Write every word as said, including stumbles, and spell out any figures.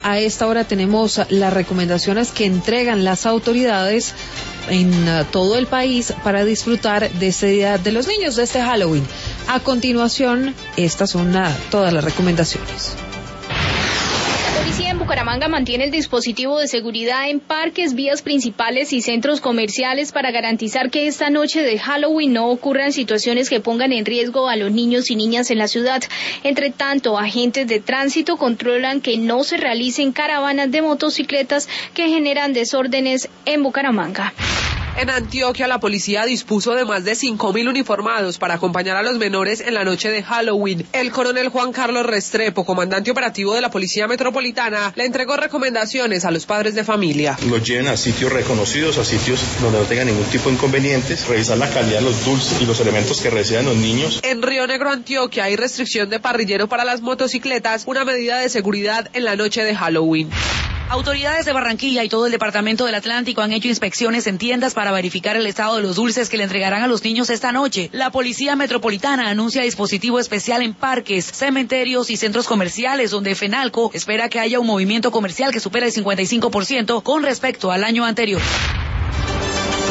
A esta hora tenemos las recomendaciones que entregan las autoridades en uh, todo el país para disfrutar de este Día de los Niños, de este Halloween. A continuación, estas son uh, todas las recomendaciones. La policía en Bucaramanga mantiene el dispositivo de seguridad en parques, vías principales y centros comerciales para garantizar que esta noche de Halloween no ocurran situaciones que pongan en riesgo a los niños y niñas en la ciudad. Entre tanto, agentes de tránsito controlan que no se realicen caravanas de motocicletas que generan desórdenes en Bucaramanga. En Antioquia, la policía dispuso de más de cinco mil uniformados para acompañar a los menores en la noche de Halloween. El coronel Juan Carlos Restrepo, comandante operativo de la Policía Metropolitana, le entregó recomendaciones a los padres de familia. Los lleven a sitios reconocidos, a sitios donde no tengan ningún tipo de inconvenientes, revisar la calidad de los dulces y los elementos que reciban los niños. En Río Negro, Antioquia, hay restricción de parrillero para las motocicletas, una medida de seguridad en la noche de Halloween. Autoridades de Barranquilla y todo el departamento del Atlántico han hecho inspecciones en tiendas para verificar el estado de los dulces que le entregarán a los niños esta noche. La Policía Metropolitana anuncia dispositivo especial en parques, cementerios y centros comerciales, donde FENALCO espera que haya un movimiento comercial que supera el cincuenta y cinco por ciento con respecto al año anterior.